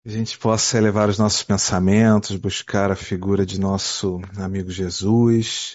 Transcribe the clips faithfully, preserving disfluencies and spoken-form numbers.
A gente possa elevar os nossos pensamentos, buscar a figura de nosso amigo Jesus,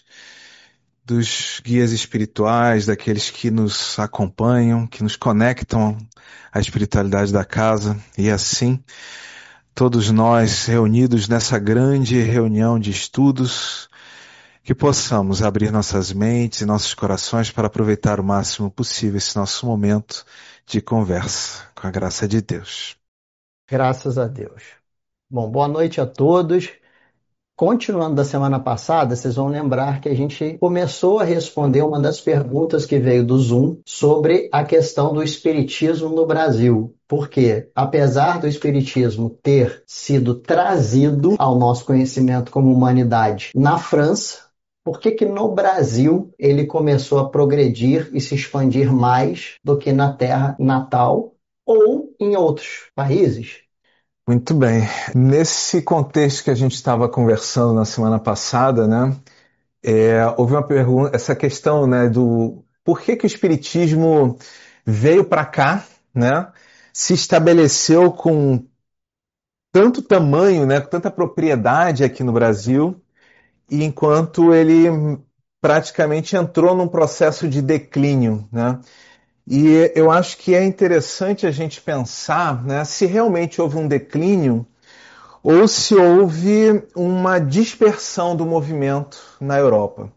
dos guias espirituais, daqueles que nos acompanham, que nos conectam à espiritualidade da casa, e assim, todos nós reunidos nessa grande reunião de estudos, que possamos abrir nossas mentes e nossos corações para aproveitar o máximo possível esse nosso momento de conversa, com a graça de Deus. Graças a Deus. Bom, boa noite a todos. Continuando da semana passada, vocês vão lembrar que a gente começou a responder uma das perguntas que veio do Zoom sobre a questão do espiritismo no Brasil. Porque, apesar do espiritismo ter sido trazido ao nosso conhecimento como humanidade na França, por que que no Brasil ele começou a progredir e se expandir mais do que na terra natal ou em outros países? Muito bem. Nesse contexto que a gente estava conversando na semana passada, né, é, houve uma pergunta, essa questão, né, do por que que o Espiritismo veio para cá, né, se estabeleceu com tanto tamanho, né, com tanta propriedade aqui no Brasil, e enquanto ele praticamente entrou num processo de declínio, né? E eu acho que é interessante a gente pensar, né, se realmente houve um declínio ou se houve uma dispersão do movimento na Europa.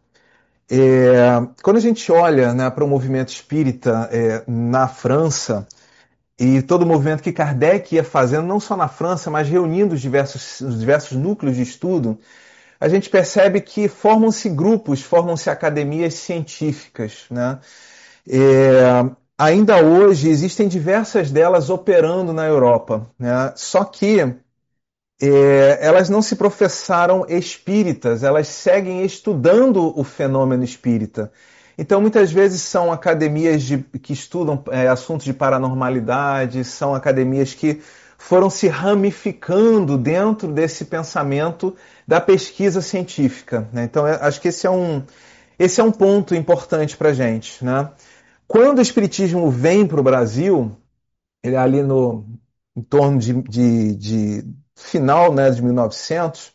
É, quando a gente olha, né, para o movimento espírita é, na França e todo o movimento que Kardec ia fazendo, não só na França, mas reunindo os diversos, os diversos núcleos de estudo, a gente percebe que formam-se grupos, formam-se academias científicas, né? É, ainda hoje existem diversas delas operando na Europa, né? Só que é, elas não se professaram espíritas, elas seguem estudando o fenômeno espírita. Então, muitas vezes são academias de, que estudam é, assuntos de paranormalidade, são academias que foram se ramificando dentro desse pensamento da pesquisa científica, né? Então, é, acho que esse é um, esse é um ponto importante para a gente, né? Quando o Espiritismo vem para o Brasil, ele é ali no, em torno de, de, de final, né, de mil e novecentos,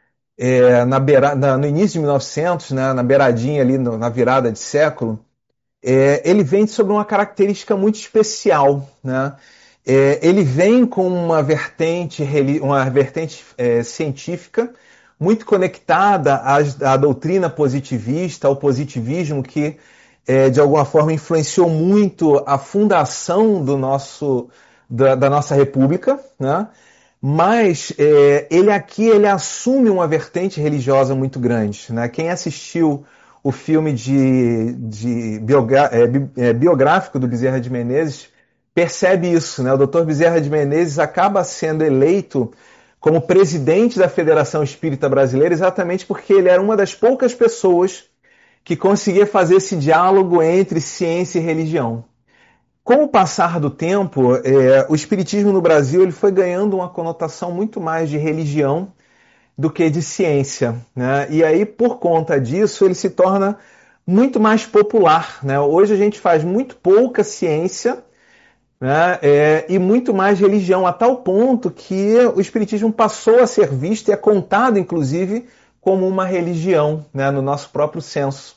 é, na beira, na, no início de mil e novecentos, né, na beiradinha ali, no, na virada de século, é, ele vem sobre uma característica muito especial, né? É, ele vem com uma vertente, uma vertente é, científica muito conectada à, à doutrina positivista, ao positivismo que é, de alguma forma influenciou muito a fundação do nosso, da, da nossa república, né? Mas é, ele aqui ele assume uma vertente religiosa muito grande, né? Quem assistiu o filme de, de biogra é, bi, é, biográfico do Bezerra de Menezes percebe isso, né? O doutor Bezerra de Menezes acaba sendo eleito como presidente da Federação Espírita Brasileira exatamente porque ele era uma das poucas pessoas que conseguia fazer esse diálogo entre ciência e religião. Com o passar do tempo, é, o espiritismo no Brasil ele foi ganhando uma conotação muito mais de religião do que de ciência, né? E aí, por conta disso, ele se torna muito mais popular, né? Hoje a gente faz muito pouca ciência, né? É, e muito mais religião, a tal ponto que o espiritismo passou a ser visto e é contado, inclusive, como uma religião, né? No nosso próprio senso.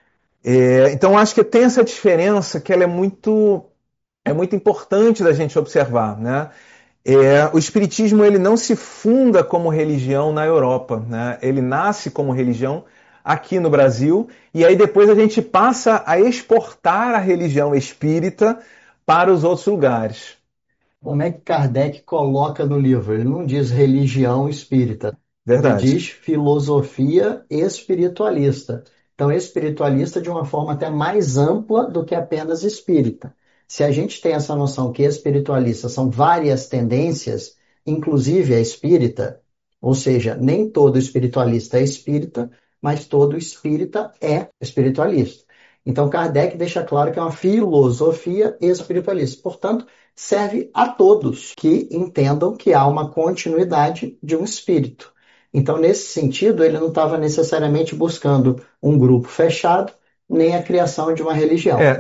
É, então, acho que tem essa diferença que ela é muito é muito importante da gente observar, né? É, o espiritismo ele não se funda como religião na Europa, né? Ele nasce como religião aqui no Brasil e aí depois a gente passa a exportar a religião espírita para os outros lugares. Como é que Kardec coloca no livro? Ele não diz religião espírita, ele Verdade. diz filosofia espiritualista. Então, espiritualista de uma forma até mais ampla do que apenas espírita. Se a gente tem essa noção que espiritualista são várias tendências, inclusive a espírita, ou seja, nem todo espiritualista é espírita, mas todo espírita é espiritualista. Então, Kardec deixa claro que é uma filosofia espiritualista. Portanto, serve a todos que entendam que há uma continuidade de um espírito. Então, nesse sentido, ele não estava necessariamente buscando um grupo fechado, nem a criação de uma religião. É.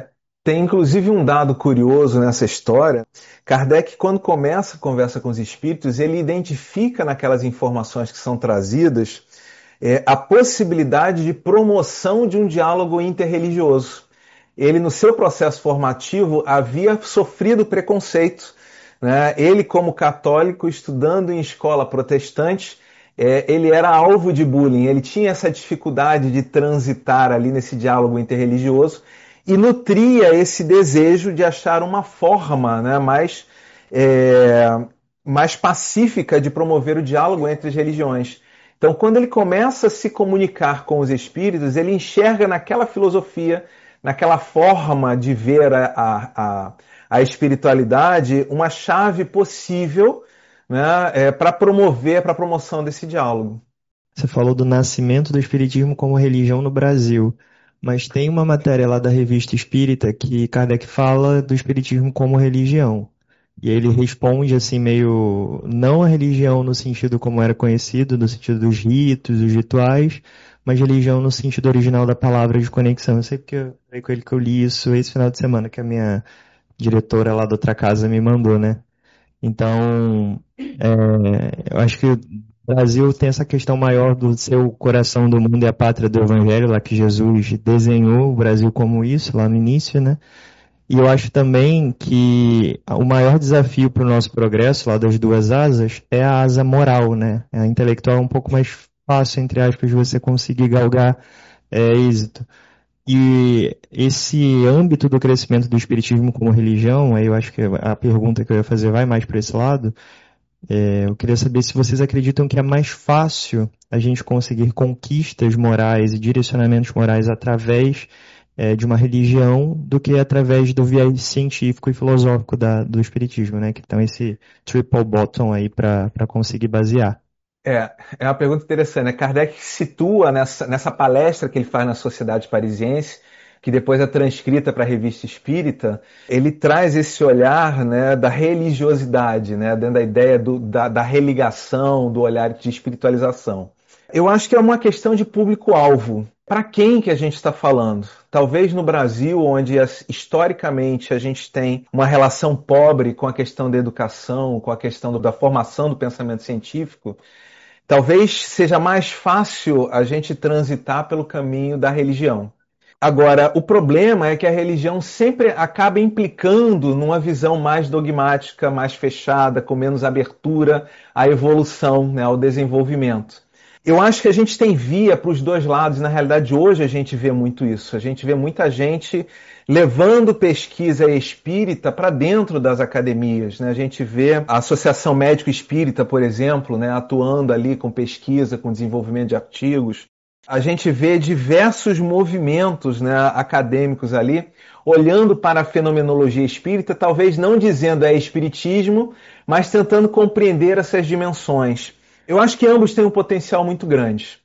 Tem inclusive um dado curioso nessa história. Kardec, quando começa a conversa com os espíritos, ele identifica naquelas informações que são trazidas é, a possibilidade de promoção de um diálogo interreligioso. Ele, no seu processo formativo, havia sofrido preconceito, né? Ele, como católico, estudando em escola protestante, é, ele era alvo de bullying, ele tinha essa dificuldade de transitar ali nesse diálogo interreligioso e nutria esse desejo de achar uma forma, né, mais, é, mais pacífica de promover o diálogo entre as religiões. Então, quando ele começa a se comunicar com os espíritos, ele enxerga naquela filosofia, naquela forma de ver a, a, a espiritualidade, uma chave possível, né, é, para promover, para a promoção desse diálogo. Você falou do nascimento do espiritismo como religião no Brasil, mas tem uma matéria lá da Revista Espírita que Kardec fala do espiritismo como religião. E ele responde assim meio não a religião no sentido como era conhecido, no sentido dos ritos, dos rituais, mas religião no sentido original da palavra de conexão. Eu sei porque eu falei com ele que eu li isso esse final de semana, que a minha diretora lá da outra casa me mandou, né? Então, é, eu acho que o Brasil tem essa questão maior do seu coração do mundo e a pátria do Evangelho, lá que Jesus desenhou o Brasil como isso, lá no início, né? E eu acho também que o maior desafio para o nosso progresso, lá das duas asas, é a asa moral, né? A intelectual é um pouco mais fácil, entre aspas, de você conseguir galgar é, êxito. E esse âmbito do crescimento do espiritismo como religião, aí eu acho que a pergunta que eu ia fazer vai mais para esse lado. É, eu queria saber se vocês acreditam que é mais fácil a gente conseguir conquistas morais e direcionamentos morais através é, de uma religião do que através do viés científico e filosófico da, do espiritismo, né? Que então esse triple bottom aí para conseguir basear. É, é uma pergunta interessante, né? Kardec situa nessa, nessa palestra que ele faz na Sociedade Parisiense, que depois é transcrita para a Revista Espírita, ele traz esse olhar, né, da religiosidade, né, dentro da ideia do, da, da religação, do olhar de espiritualização. Eu acho que é uma questão de público-alvo. Para quem que a gente está falando? Talvez no Brasil, onde historicamente a gente tem uma relação pobre com a questão da educação, com a questão da formação do pensamento científico, talvez seja mais fácil a gente transitar pelo caminho da religião. Agora, o problema é que a religião sempre acaba implicando numa visão mais dogmática, mais fechada, com menos abertura à evolução, né, ao desenvolvimento. Eu acho que a gente tem via para os dois lados, e na realidade hoje a gente vê muito isso. A gente vê muita gente levando pesquisa espírita para dentro das academias, né? A gente vê a Associação Médico Espírita, por exemplo, né, atuando ali com pesquisa, com desenvolvimento de artigos. A gente vê diversos movimentos, né, acadêmicos ali, olhando para a fenomenologia espírita, talvez não dizendo é espiritismo, mas tentando compreender essas dimensões. Eu acho que ambos têm um potencial muito grande,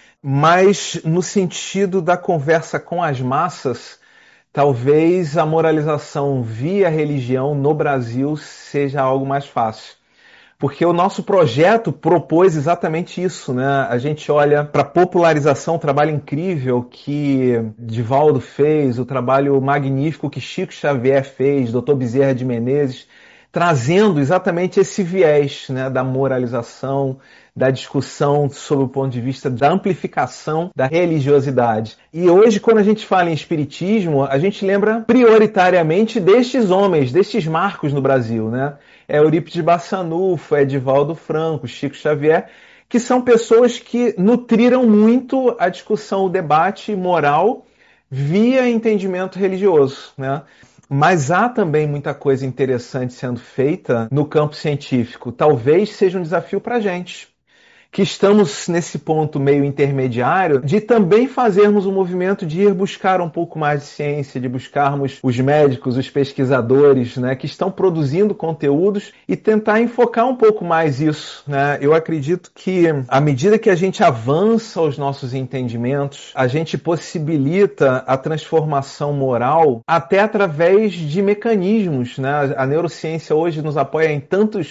mas no sentido da conversa com as massas, talvez a moralização via religião no Brasil seja algo mais fácil. Porque o nosso projeto propôs exatamente isso, né? A gente olha para a popularização, o trabalho incrível que Divaldo fez, o trabalho magnífico que Chico Xavier fez, doutor Bezerra de Menezes, trazendo exatamente esse viés, né, da moralização, da discussão sob o ponto de vista da amplificação da religiosidade. E hoje, quando a gente fala em espiritismo, a gente lembra prioritariamente destes homens, destes marcos no Brasil, né? É Eurípides Barçanufo, é Divaldo Franco, Chico Xavier, que são pessoas que nutriram muito a discussão, o debate moral via entendimento religioso, né? Mas há também muita coisa interessante sendo feita no campo científico. Talvez seja um desafio para a gente, que estamos nesse ponto meio intermediário de também fazermos um movimento de ir buscar um pouco mais de ciência, de buscarmos os médicos, os pesquisadores, né, que estão produzindo conteúdos e tentar enfocar um pouco mais isso, né? Eu acredito que à medida que a gente avança os nossos entendimentos, a gente possibilita a transformação moral até através de mecanismos, né? A neurociência hoje nos apoia em tantos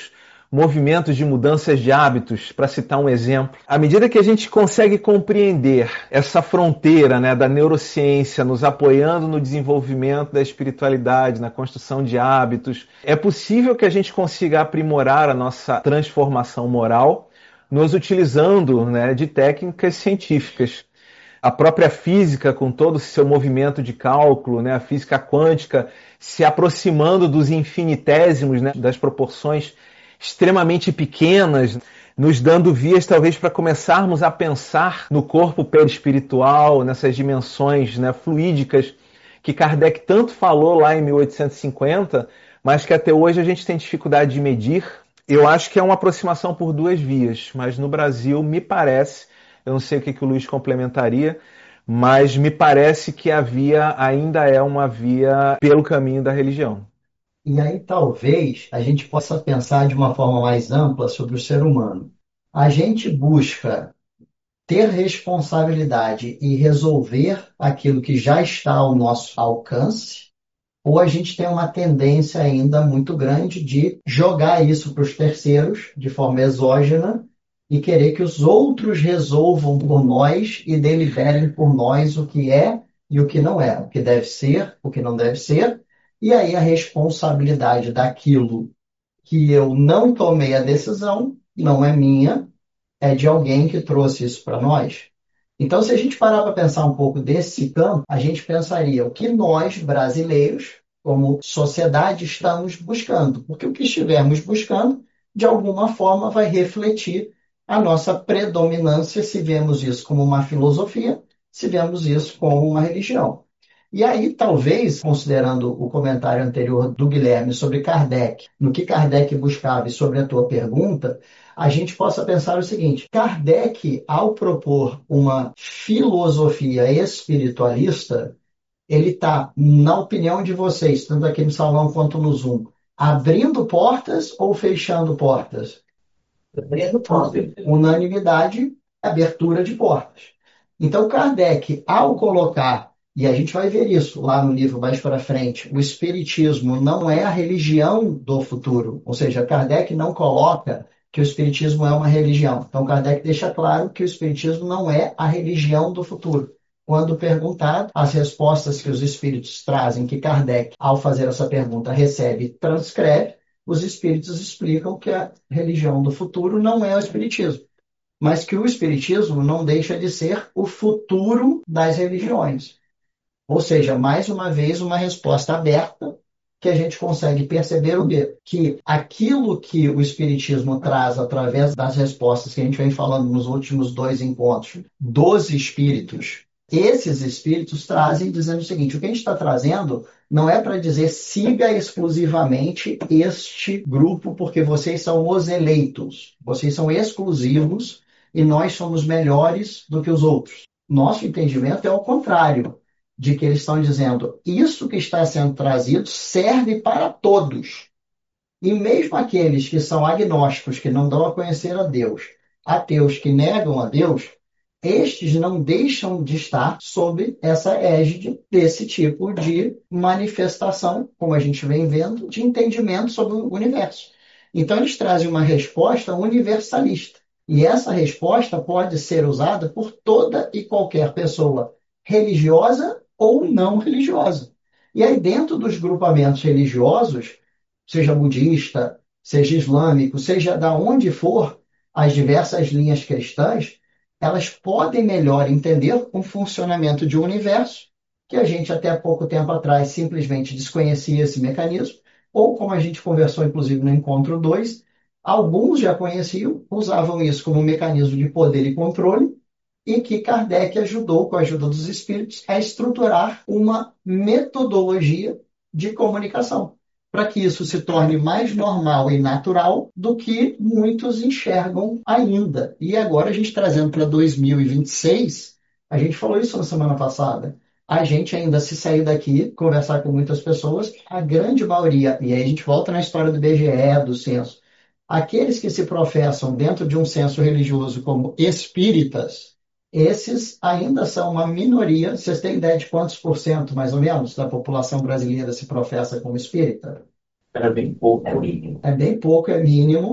movimentos de mudanças de hábitos, para citar um exemplo. À medida que a gente consegue compreender essa fronteira, né, da neurociência nos apoiando no desenvolvimento da espiritualidade, na construção de hábitos, é possível que a gente consiga aprimorar a nossa transformação moral, nos utilizando, né, de técnicas científicas. A própria física, com todo o seu movimento de cálculo, né, a física quântica, se aproximando dos infinitésimos, né, das proporções extremamente pequenas, nos dando vias talvez para começarmos a pensar no corpo perispiritual, nessas dimensões, né, fluídicas que Kardec tanto falou lá em mil oitocentos e cinquenta, mas que até hoje a gente tem dificuldade de medir. Eu acho que é uma aproximação por duas vias, mas no Brasil me parece, eu não sei o que, que o Luiz complementaria, mas me parece que a via ainda é uma via pelo caminho da religião. E aí talvez a gente possa pensar de uma forma mais ampla sobre o ser humano. A gente busca ter responsabilidade e resolver aquilo que já está ao nosso alcance, ou a gente tem uma tendência ainda muito grande de jogar isso para os terceiros de forma exógena e querer que os outros resolvam por nós e deliberem por nós o que é e o que não é, o que deve ser, o que não deve ser, e aí a responsabilidade daquilo que eu não tomei a decisão não é minha, é de alguém que trouxe isso para nós. Então, se a gente parar para pensar um pouco desse campo, a gente pensaria o que nós, brasileiros, como sociedade, estamos buscando. Porque o que estivermos buscando, de alguma forma, vai refletir a nossa predominância, se vemos isso como uma filosofia, se vemos isso como uma religião. E aí, talvez, considerando o comentário anterior do Guilherme sobre Kardec, no que Kardec buscava e sobre a tua pergunta, a gente possa pensar o seguinte: Kardec, ao propor uma filosofia espiritualista, ele está, na opinião de vocês, tanto aqui no salão quanto no Zoom, abrindo portas ou fechando portas? Abrindo portas. Unanimidade, abertura de portas. Então, Kardec, ao colocar, e a gente vai ver isso lá no livro mais para frente, o Espiritismo não é a religião do futuro. Ou seja, Kardec não coloca que o Espiritismo é uma religião. Então, Kardec deixa claro que o Espiritismo não é a religião do futuro. Quando perguntado, as respostas que os espíritos trazem, que Kardec, ao fazer essa pergunta, recebe e transcreve, os espíritos explicam que a religião do futuro não é o Espiritismo, mas que o Espiritismo não deixa de ser o futuro das religiões. Ou seja, mais uma vez, uma resposta aberta que a gente consegue perceber o quê? Que aquilo que o Espiritismo traz através das respostas que a gente vem falando nos últimos dois encontros, dos espíritos, esses espíritos trazem dizendo o seguinte: o que a gente está trazendo não é para dizer siga exclusivamente este grupo porque vocês são os eleitos, vocês são exclusivos e nós somos melhores do que os outros. Nosso entendimento é o contrário, de que eles estão dizendo isso que está sendo trazido serve para todos. E mesmo aqueles que são agnósticos, que não dão a conhecer a Deus, ateus que negam a Deus, estes não deixam de estar sob essa égide desse tipo de manifestação, como a gente vem vendo, de entendimento sobre o universo. Então, eles trazem uma resposta universalista. E essa resposta pode ser usada por toda e qualquer pessoa, religiosa ou não religiosa. E aí, dentro dos grupamentos religiosos, seja budista, seja islâmico, seja da onde for, as diversas linhas cristãs, elas podem melhor entender o funcionamento de um universo que a gente até há pouco tempo atrás simplesmente desconhecia esse mecanismo, ou como a gente conversou inclusive no encontro dois, alguns já conheciam, usavam isso como um mecanismo de poder e controle, e que Kardec ajudou, com a ajuda dos espíritos, a estruturar uma metodologia de comunicação, para que isso se torne mais normal e natural do que muitos enxergam ainda. E agora a gente trazendo para dois mil e vinte e seis, a gente falou isso na semana passada, a gente ainda se sair daqui, conversar com muitas pessoas, a grande maioria, e aí a gente volta na história do I B G E, do censo, aqueles que se professam dentro de um censo religioso como espíritas, esses ainda são uma minoria. Vocês têm ideia de quantos por cento, mais ou menos, da população brasileira se professa como espírita? Era bem pouco, é mínimo. É bem pouco, é mínimo.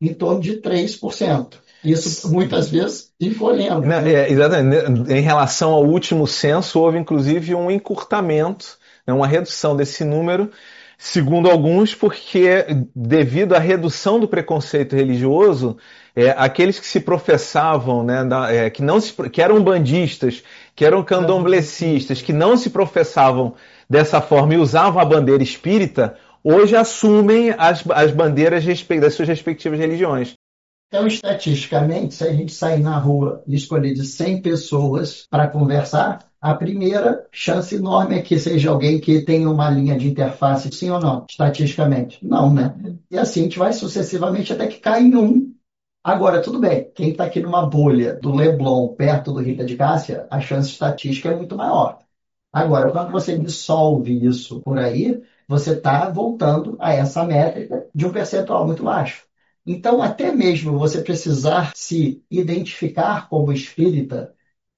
em torno de três por cento. Isso muitas vezes encolhendo. Não, é, exatamente. Em relação ao último censo, houve inclusive um encurtamento, né, uma redução desse número, segundo alguns, porque devido à redução do preconceito religioso, é, aqueles que se professavam, né, da, é, que, não se, que eram bandistas, que eram candomblecistas, que não se professavam dessa forma e usavam a bandeira espírita, hoje assumem as, as bandeiras das suas respectivas religiões. Então, estatisticamente, se a gente sair na rua e escolher de cem pessoas para conversar, a primeira chance enorme é que seja alguém que tenha uma linha de interface, sim ou não, estatisticamente. Não, né? E assim a gente vai sucessivamente até que cai em um. Agora, tudo bem, quem está aqui numa bolha do Leblon, perto do Rita de Cássia, a chance estatística é muito maior. Agora, quando você dissolve isso por aí, você está voltando a essa métrica de um percentual muito baixo. Então, até mesmo você precisar se identificar como espírita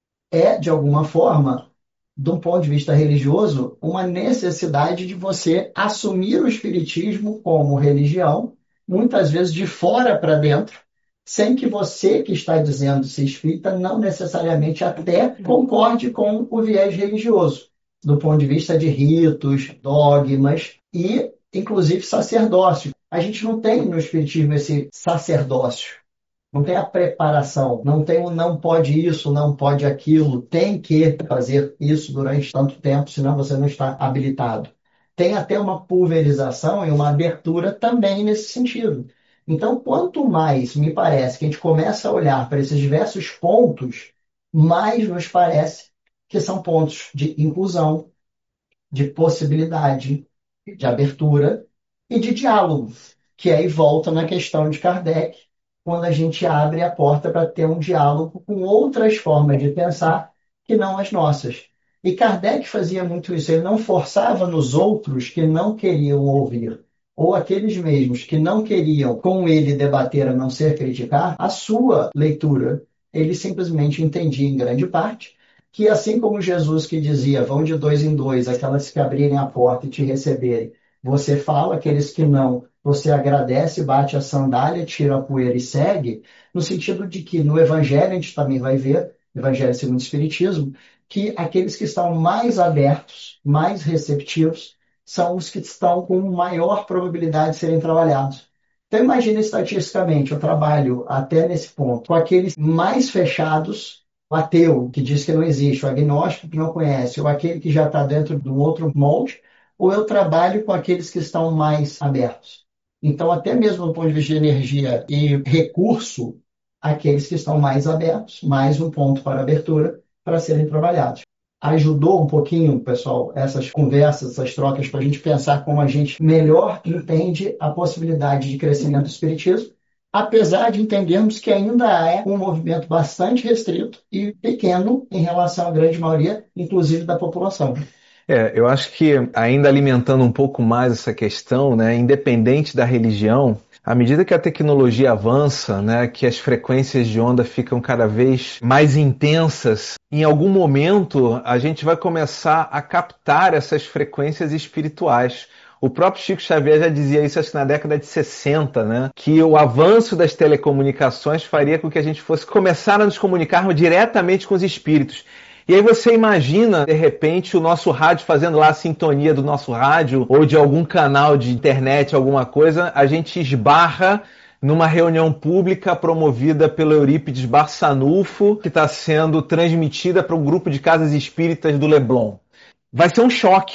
é, de alguma forma, de um ponto de vista religioso, uma necessidade de você assumir o espiritismo como religião, muitas vezes de fora para dentro, sem que você que está dizendo ser espírita não necessariamente até concorde com o viés religioso, do ponto de vista de ritos, dogmas e, inclusive, sacerdócio. A gente não tem no espiritismo esse sacerdócio. Não tem a preparação, não tem o não pode isso, não pode aquilo, tem que fazer isso durante tanto tempo, senão você não está habilitado. Tem até uma pulverização e uma abertura também nesse sentido. Então, quanto mais me parece que a gente começa a olhar para esses diversos pontos, mais nos parece que são pontos de inclusão, de possibilidade, de abertura e de diálogo, que aí volta na questão de Kardec, quando a gente abre a porta para ter um diálogo com outras formas de pensar que não as nossas. E Kardec fazia muito isso, ele não forçava nos outros que não queriam ouvir, ou aqueles mesmos que não queriam com ele debater a não ser criticar, a sua leitura. Ele simplesmente entendia em grande parte que assim como Jesus que dizia, vão de dois em dois, aquelas que abrirem a porta e te receberem, você fala, aqueles que não, você agradece, bate a sandália, tira a poeira e segue, no sentido de que no Evangelho a gente também vai ver, Evangelho segundo o Espiritismo, que aqueles que estão mais abertos, mais receptivos, são os que estão com maior probabilidade de serem trabalhados. Então imagine estatisticamente, eu trabalho até nesse ponto, com aqueles mais fechados, o ateu, que diz que não existe, o agnóstico, que não conhece, ou aquele que já está dentro de um outro molde, ou eu trabalho com aqueles que estão mais abertos. Então, até mesmo do ponto de vista de energia e recurso, aqueles que estão mais abertos, mais um ponto para abertura para serem trabalhados. Ajudou um pouquinho, pessoal, essas conversas, essas trocas, para a gente pensar como a gente melhor entende a possibilidade de crescimento do espiritismo, apesar de entendermos que ainda é um movimento bastante restrito e pequeno em relação à grande maioria, inclusive da população. É, eu acho que ainda alimentando um pouco mais essa questão, né, independente da religião, à medida que a tecnologia avança, né, que as frequências de onda ficam cada vez mais intensas, em algum momento a gente vai começar a captar essas frequências espirituais. O próprio Chico Xavier já dizia isso, acho que na década de sessenta, né? Que o avanço das telecomunicações faria com que a gente fosse começar a nos comunicar diretamente com os espíritos. E aí você imagina, de repente, o nosso rádio fazendo lá a sintonia do nosso rádio ou de algum canal de internet, alguma coisa, a gente esbarra numa reunião pública promovida pelo Eurípides Barçanufo, que está sendo transmitida para um grupo de casas espíritas do Leblon. Vai ser um choque.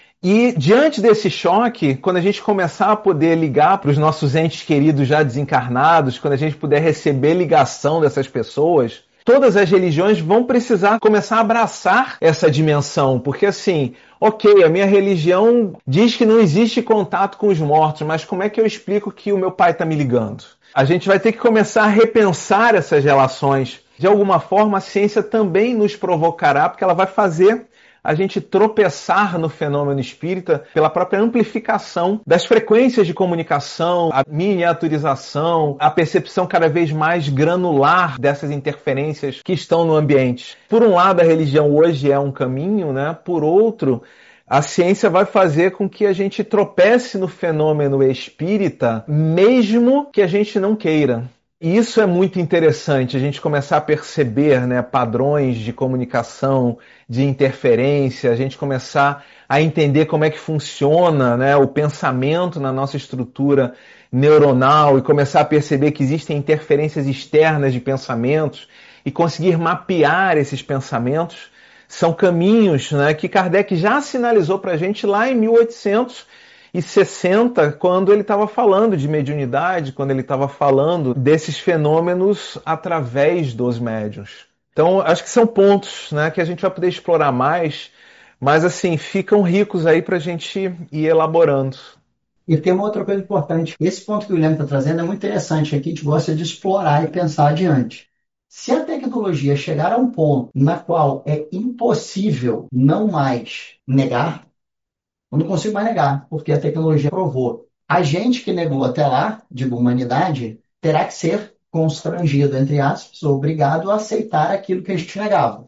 E diante desse choque, quando a gente começar a poder ligar para os nossos entes queridos já desencarnados, quando a gente puder receber ligação dessas pessoas, todas as religiões vão precisar começar a abraçar essa dimensão, porque assim, ok, a minha religião diz que não existe contato com os mortos, mas como é que eu explico que o meu pai está me ligando? A gente vai ter que começar a repensar essas relações. De alguma forma, a ciência também nos provocará, porque ela vai fazer a gente tropeçar no fenômeno espírita pela própria amplificação das frequências de comunicação, a miniaturização, a percepção cada vez mais granular dessas interferências que estão no ambiente. Por um lado, a religião hoje é um caminho, né? Por outro, a ciência vai fazer com que a gente tropece no fenômeno espírita, mesmo que a gente não queira. E isso é muito interessante, a gente começar a perceber, né, padrões de comunicação, de interferência, a gente começar a entender como é que funciona, né, o pensamento na nossa estrutura neuronal e começar a perceber que existem interferências externas de pensamentos e conseguir mapear esses pensamentos. São caminhos, né, que Kardec já sinalizou para a gente lá em mil oitocentos e sessenta, quando ele estava falando de mediunidade, quando ele estava falando desses fenômenos através dos médiuns. Então, acho que são pontos, né, que a gente vai poder explorar mais, mas assim, ficam ricos aí para a gente ir elaborando. E tem uma outra coisa importante. Esse ponto que o Guilherme está trazendo é muito interessante, aqui a gente gosta de explorar e pensar adiante. Se a tecnologia chegar a um ponto na qual é impossível não mais negar, eu não consigo mais negar, porque a tecnologia provou. A gente que negou até lá, digo, humanidade, terá que ser constrangido, entre aspas, ou obrigado a aceitar aquilo que a gente negava.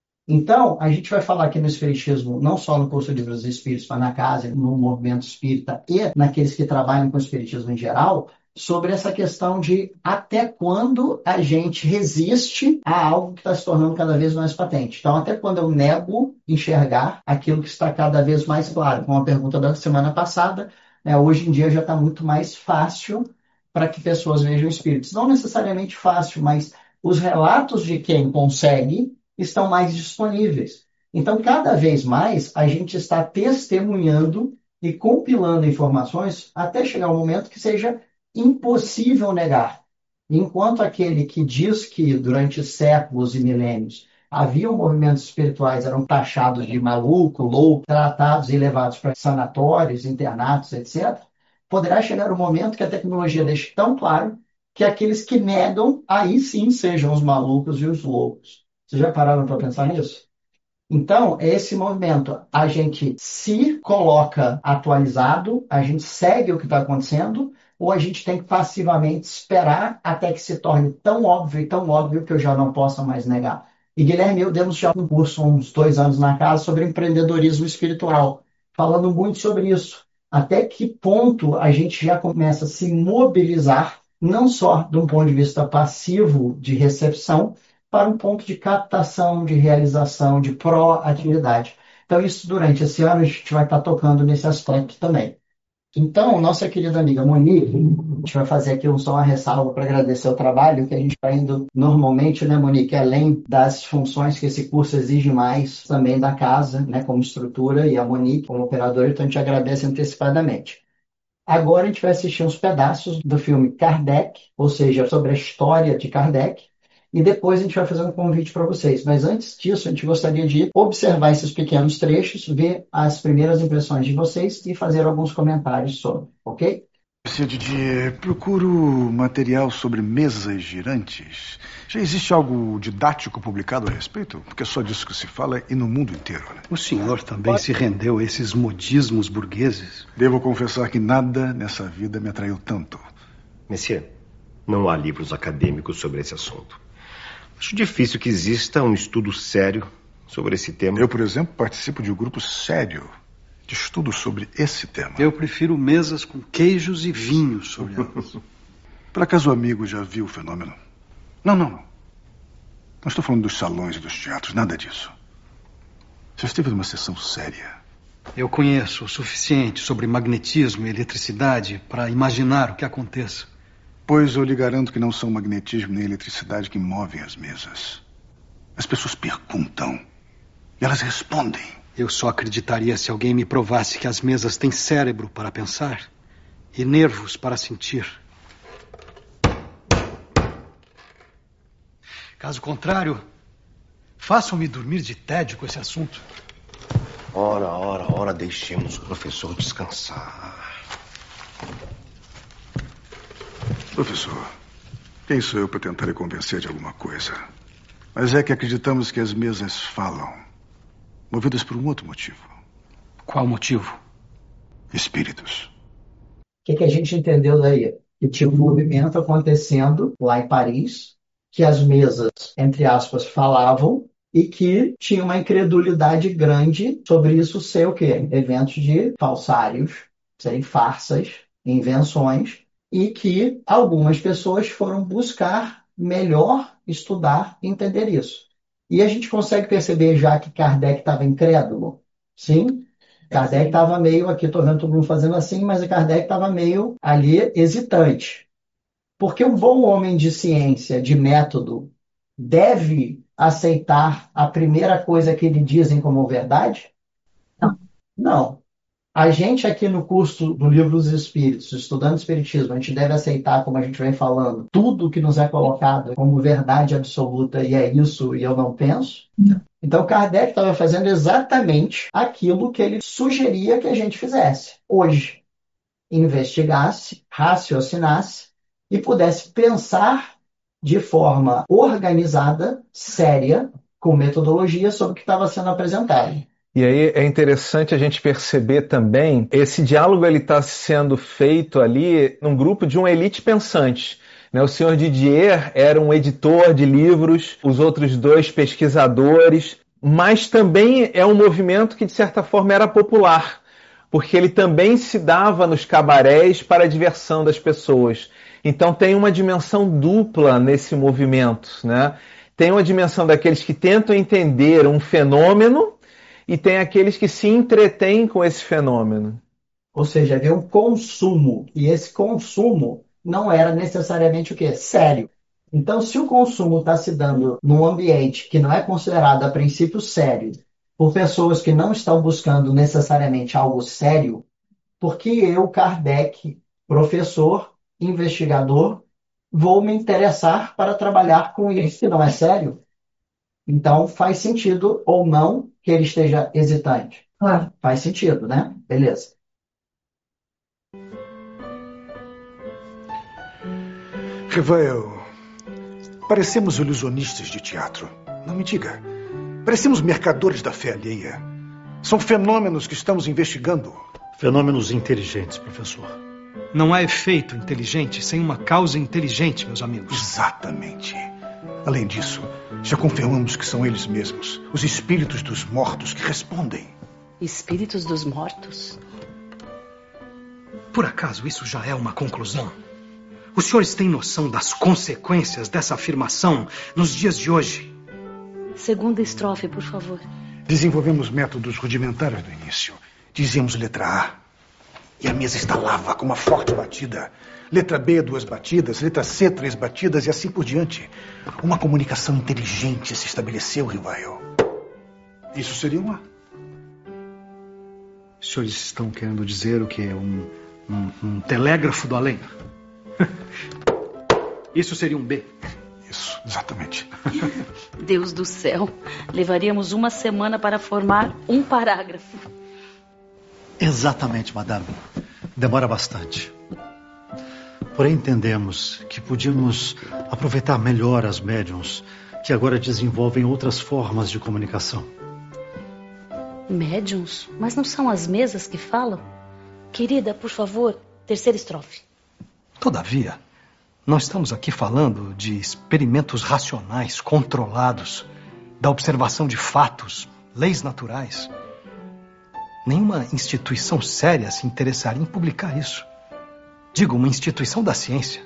Então, a gente vai falar aqui no Espiritismo, não só no curso de Livros dos Espíritos, mas na casa, no movimento espírita e naqueles que trabalham com o Espiritismo em geral, sobre essa questão de até quando a gente resiste a algo que está se tornando cada vez mais patente. Então, até quando eu nego enxergar aquilo que está cada vez mais claro. Com a pergunta da semana passada, né, hoje em dia já está muito mais fácil para que pessoas vejam espíritos. Não necessariamente fácil, mas os relatos de quem consegue estão mais disponíveis. Então, cada vez mais, a gente está testemunhando e compilando informações até chegar um momento que seja impossível negar. Enquanto aquele que diz que durante séculos e milênios havia movimentos espirituais, eram taxados de maluco, louco, tratados e levados para sanatórios, internatos, etcétera, poderá chegar um momento que a tecnologia deixe tão claro que aqueles que negam, aí sim sejam os malucos e os loucos. Vocês já pararam para pensar nisso? Então, é esse movimento. A gente se coloca atualizado, a gente segue o que está acontecendo, ou a gente tem que passivamente esperar até que se torne tão óbvio e tão óbvio que eu já não possa mais negar. E Guilherme e eu demos já um curso uns dois anos na casa sobre empreendedorismo espiritual, falando muito sobre isso. Até que ponto a gente já começa a se mobilizar, não só de um ponto de vista passivo de recepção, para um ponto de captação, de realização, de proatividade. Então, isso durante esse ano a gente vai estar tocando nesse aspecto também. Então, nossa querida amiga Monique, a gente vai fazer aqui só uma ressalva para agradecer o trabalho, que a gente está indo normalmente, né, Monique, além das funções que esse curso exige mais, também da casa, né, como estrutura, e a Monique como operadora, então a gente agradece antecipadamente. Agora a gente vai assistir uns pedaços do filme Kardec, ou seja, sobre a história de Kardec, e depois a gente vai fazer um convite para vocês. Mas antes disso, a gente gostaria de observar esses pequenos trechos, ver as primeiras impressões de vocês e fazer alguns comentários sobre, ok? Senhor Didier, procuro material sobre mesas girantes. Já existe algo didático publicado a respeito? Porque é só disso que se fala e no mundo inteiro. Né? O senhor também Pode... se rendeu a esses modismos burgueses? Devo confessar que nada nessa vida me atraiu tanto. Monsieur, não há livros acadêmicos sobre esse assunto. Acho difícil que exista um estudo sério sobre esse tema. Eu, por exemplo, participo de um grupo sério de estudo sobre esse tema. Eu prefiro mesas com queijos e vinhos sobre elas. Por acaso o amigo já viu o fenômeno? Não, não, não. Não estou falando dos salões e dos teatros, nada disso. Você esteve numa sessão séria. Eu conheço o suficiente sobre magnetismo e eletricidade para imaginar o que aconteça. Pois eu lhe garanto que não são magnetismo nem eletricidade que movem as mesas. As pessoas perguntam e elas respondem. Eu só acreditaria se alguém me provasse que as mesas têm cérebro para pensar e nervos para sentir. Caso contrário, façam-me dormir de tédio com esse assunto. Ora, ora, ora, deixemos o professor descansar. Professor, quem sou eu para tentar lhe convencer de alguma coisa? Mas é que acreditamos que as mesas falam, movidas por um outro motivo. Qual motivo? Espíritos. O que, que a gente entendeu daí? Que tinha um movimento acontecendo lá em Paris, que as mesas, entre aspas, falavam, e que tinha uma incredulidade grande sobre isso ser o quê? Eventos de falsários, serem farsas, invenções, e que algumas pessoas foram buscar melhor estudar e entender isso. E a gente consegue perceber já que Kardec estava incrédulo? Sim. Kardec estava meio, aqui estou vendo todo mundo fazendo assim, mas Kardec estava meio ali hesitante. Porque um bom homem de ciência, de método, deve aceitar a primeira coisa que lhe dizem como verdade? Não. Não. A gente aqui no curso do Livro dos Espíritos, estudando Espiritismo, a gente deve aceitar, como a gente vem falando, tudo que nos é colocado como verdade absoluta e é isso e eu não penso? Não. Então Kardec estava fazendo exatamente aquilo que ele sugeria que a gente fizesse hoje. Investigasse, raciocinasse e pudesse pensar de forma organizada, séria, com metodologia sobre o que estava sendo apresentado. E aí é interessante a gente perceber também, esse diálogo ele está sendo feito ali num grupo de uma elite pensante. Né? O senhor Didier era um editor de livros, os outros dois pesquisadores, mas também é um movimento que de certa forma era popular, porque ele também se dava nos cabarés para a diversão das pessoas. Então tem uma dimensão dupla nesse movimento, né? Tem uma dimensão daqueles que tentam entender um fenômeno e tem aqueles que se entretêm com esse fenômeno. Ou seja, havia um consumo, e esse consumo não era necessariamente o quê? Sério. Então, se o consumo está se dando num ambiente que não é considerado a princípio sério, por pessoas que não estão buscando necessariamente algo sério, por que eu, Kardec, professor, investigador, vou me interessar para trabalhar com isso que não é sério? Então, faz sentido ou não que ele esteja hesitante? Claro. Faz sentido, né? Beleza. Revael, parecemos ilusionistas de teatro. Não me diga. Parecemos mercadores da fé alheia. São fenômenos que estamos investigando. Fenômenos inteligentes, professor. Não há efeito inteligente sem uma causa inteligente, meus amigos. Exatamente. Além disso, já confirmamos que são eles mesmos, os espíritos dos mortos, que respondem. Espíritos dos mortos? Por acaso isso já é uma conclusão? Os senhores têm noção das consequências dessa afirmação nos dias de hoje? Segunda estrofe, por favor. Desenvolvemos métodos rudimentares no início. Dizíamos letra A, e a mesa estalava com uma forte batida. Letra B, duas batidas. Letra C, três batidas e assim por diante. Uma comunicação inteligente se estabeleceu, Rivael. Isso seria uma... Os senhores estão querendo dizer o que é um, um, um telégrafo do além? Isso seria um B. Isso, exatamente. Deus do céu, levaríamos uma semana para formar um parágrafo. Exatamente, madame. Demora bastante. Porém, entendemos que podíamos aproveitar melhor as médiums que agora desenvolvem outras formas de comunicação. Médiums? Mas não são as mesas que falam? Querida, por favor, terceira estrofe. Todavia, nós estamos aqui falando de experimentos racionais, controlados, da observação de fatos, leis naturais. Nenhuma instituição séria se interessaria em publicar isso. Digo, uma instituição da ciência.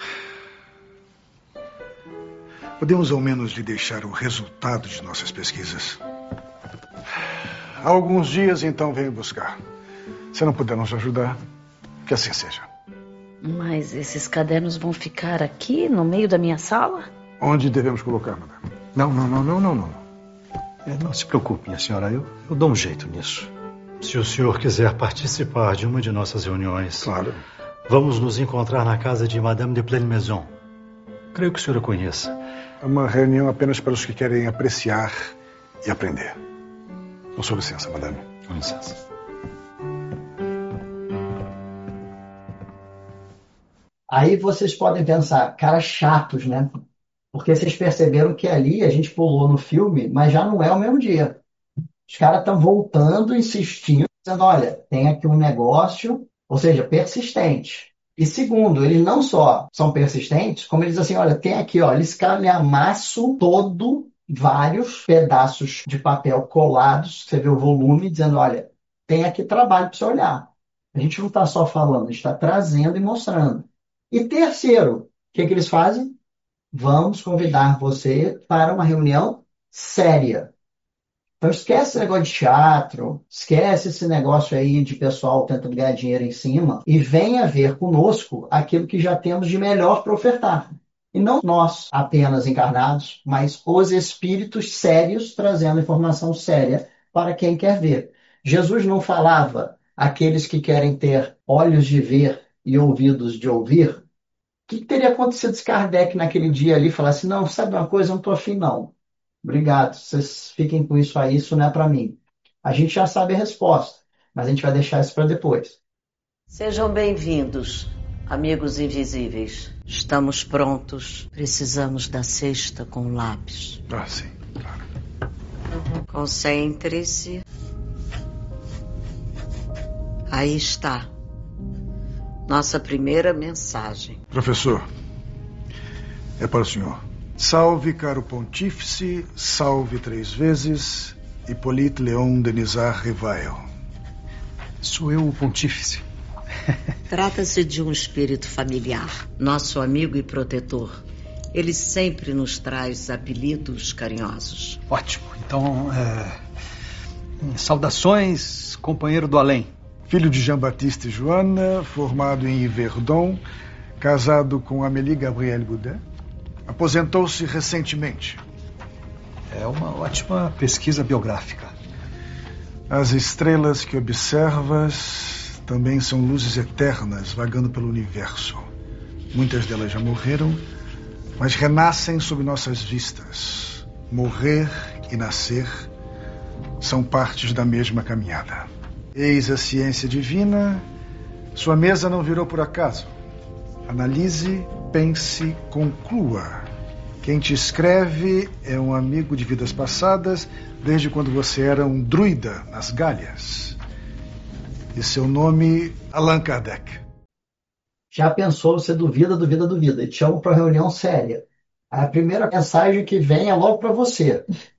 Podemos ao menos lhe deixar o resultado de nossas pesquisas. Há alguns dias, então, venho buscar. Se não puder nos ajudar, que assim seja. Mas esses cadernos vão ficar aqui, no meio da minha sala? Onde devemos colocar, madame? Não, não, não, não, não, não. É, não se preocupe, minha senhora. Eu, eu dou um jeito nisso. Se o senhor quiser participar de uma de nossas reuniões... Claro. Vamos nos encontrar na casa de Madame de Pleine-Maison. Creio que o senhor a conheça. É uma reunião apenas para os que querem apreciar e aprender. Com sua licença, madame. Com licença. Aí vocês podem pensar, caras chatos, né? Porque vocês perceberam que ali a gente pulou no filme, mas já não é o mesmo dia. Os caras estão voltando, insistindo, dizendo, olha, tem aqui um negócio... Ou seja, persistente. E segundo, eles não só são persistentes, como eles dizem assim, olha, tem aqui, ó, esse calhamaço todo vários pedaços de papel colados, você vê o volume, dizendo, olha, tem aqui trabalho para você olhar. A gente não está só falando, a gente está trazendo e mostrando. E terceiro, o que, que eles fazem? Vamos convidar você para uma reunião séria. Então esquece esse negócio de teatro, esquece esse negócio aí de pessoal tentando ganhar dinheiro em cima e venha ver conosco aquilo que já temos de melhor para ofertar. E não nós apenas encarnados, mas os espíritos sérios trazendo informação séria para quem quer ver. Jesus não falava aqueles que querem ter olhos de ver e ouvidos de ouvir. O que teria acontecido se Kardec naquele dia ali falasse, não, sabe uma coisa, eu não estou afim não. Obrigado, vocês fiquem com isso aí, isso não é para mim. A gente já sabe a resposta, mas a gente vai deixar isso para depois. Sejam bem-vindos, amigos invisíveis. Estamos prontos. Precisamos da cesta com lápis. Ah, sim, claro. Concentre-se. Aí está. Nossa primeira mensagem. Professor, é para o senhor. Salve, caro pontífice, salve três vezes, Hippolyte Léon Denisard Rivail. Sou eu o pontífice. Trata-se de um espírito familiar, nosso amigo e protetor. Ele sempre nos traz apelidos carinhosos. Ótimo. Então, é... saudações, companheiro do além. Filho de Jean-Baptiste e Joana, formado em Yverdon, casado com Amélie Gabrielle Boudin. Aposentou-se recentemente. É uma ótima pesquisa biográfica. As estrelas que observas também são luzes eternas vagando pelo universo. Muitas delas já morreram, mas renascem sob nossas vistas. Morrer e nascer são partes da mesma caminhada. Eis a ciência divina. Sua mesa não virou por acaso. Analise, pense, conclua. Quem te escreve é um amigo de vidas passadas, desde quando você era um druida nas Galhas. E seu nome, Allan Kardec. Já pensou, você duvida, duvida, duvida, e te chama para reunião séria. A primeira mensagem que vem é logo para você.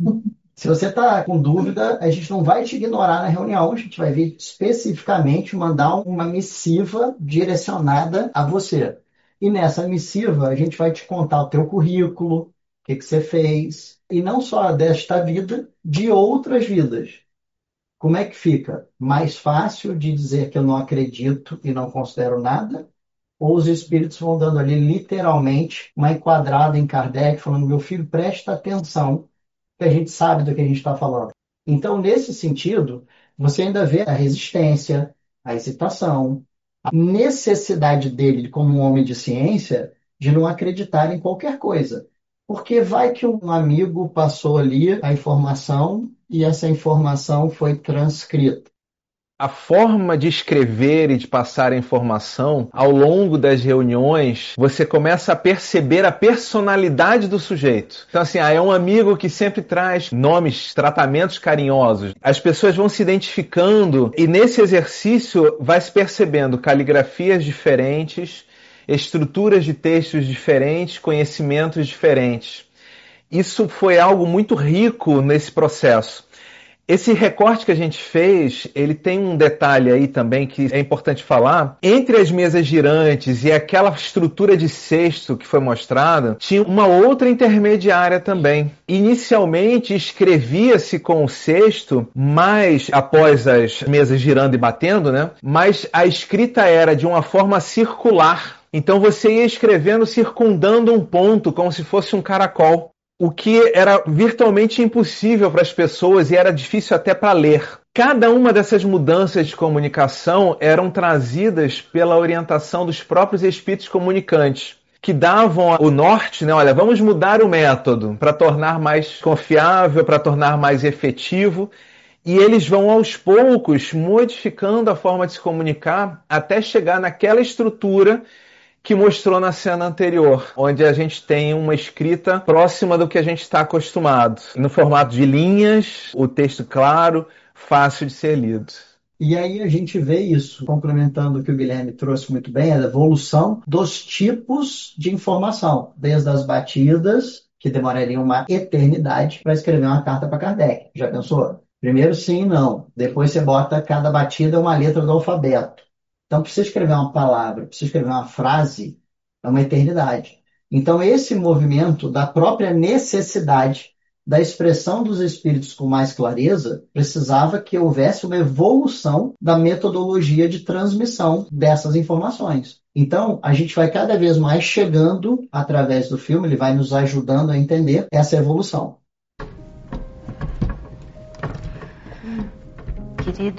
Se você está com dúvida, a gente não vai te ignorar na reunião, a gente vai vir especificamente mandar uma missiva direcionada a você. E nessa missiva, a gente vai te contar o teu currículo, o que, que você fez, e não só desta vida, de outras vidas. Como é que fica? Mais fácil de dizer que eu não acredito e não considero nada? Ou os espíritos vão dando ali, literalmente, uma enquadrada em Kardec, falando, meu filho, presta atenção, que a gente sabe do que a gente está falando. Então, nesse sentido, você ainda vê a resistência, a hesitação, a necessidade dele, como um homem de ciência, de não acreditar em qualquer coisa. Porque vai que um amigo passou ali a informação e essa informação foi transcrita. A forma de escrever e de passar a informação, ao longo das reuniões, você começa a perceber a personalidade do sujeito. Então, assim, ah, é um amigo que sempre traz nomes, tratamentos carinhosos. As pessoas vão se identificando e nesse exercício vai se percebendo caligrafias diferentes, estruturas de textos diferentes, conhecimentos diferentes. Isso foi algo muito rico nesse processo. Esse recorte que a gente fez, ele tem um detalhe aí também que é importante falar. Entre as mesas girantes e aquela estrutura de cesto que foi mostrada, tinha uma outra intermediária também. Inicialmente escrevia-se com o cesto, mas após as mesas girando e batendo, né? Mas a escrita era de uma forma circular. Então você ia escrevendo circundando um ponto, como se fosse um caracol. O que era virtualmente impossível para as pessoas e era difícil até para ler. Cada uma dessas mudanças de comunicação eram trazidas pela orientação dos próprios espíritos comunicantes, que davam o norte, né? Olha, vamos mudar o método para tornar mais confiável, para tornar mais efetivo. E eles vão aos poucos modificando a forma de se comunicar até chegar naquela estrutura que mostrou na cena anterior, onde a gente tem uma escrita próxima do que a gente está acostumado. No formato de linhas, o texto claro, fácil de ser lido. E aí a gente vê isso, complementando o que o Guilherme trouxe muito bem, a evolução dos tipos de informação, desde as batidas que demoraria uma eternidade para escrever uma carta para Kardec. Já pensou? Primeiro sim e não. Depois você bota cada batida uma letra do alfabeto. Então, para você escrever uma palavra, para você escrever uma frase, é uma eternidade. Então, esse movimento da própria necessidade da expressão dos espíritos com mais clareza precisava que houvesse uma evolução da metodologia de transmissão dessas informações. Então, a gente vai cada vez mais chegando, através do filme, ele vai nos ajudando a entender essa evolução. Querido.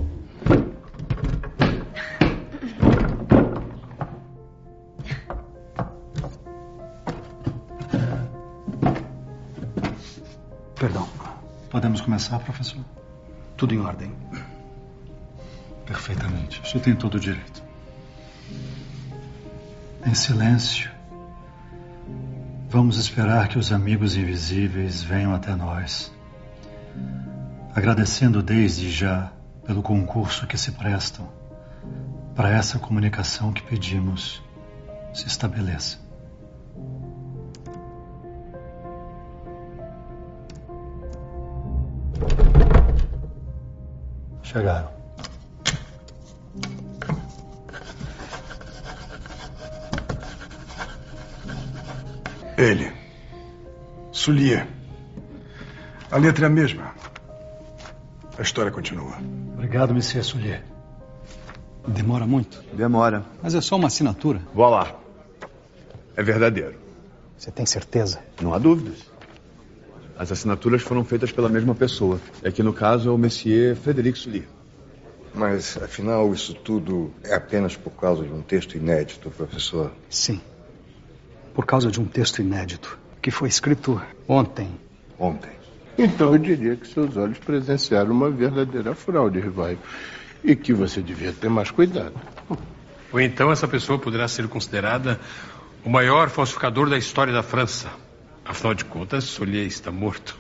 Perdão. Podemos começar, professor? Tudo em ordem. Perfeitamente. O senhor tem todo o direito. Em silêncio, vamos esperar que os amigos invisíveis venham até nós, agradecendo desde já pelo concurso que se prestam para essa comunicação que pedimos se estabeleça. Chegaram. Ele. Soulier. A letra é a mesma. A história continua. Obrigado, Monsieur Soulier. Demora muito? Demora. Mas é só uma assinatura. Vá lá. É verdadeiro. Você tem certeza? Não há dúvidas. As assinaturas foram feitas pela mesma pessoa. É que no caso é o Monsieur Frederic Soulier. Mas, afinal, isso tudo é apenas por causa de um texto inédito, professor? Sim. Por causa de um texto inédito, que foi escrito ontem. Ontem. Então eu diria que seus olhos presenciaram uma verdadeira fraude, Rivaio. E que você devia ter mais cuidado. Ou então essa pessoa poderá ser considerada o maior falsificador da história da França. Afinal de contas, Soulier está morto.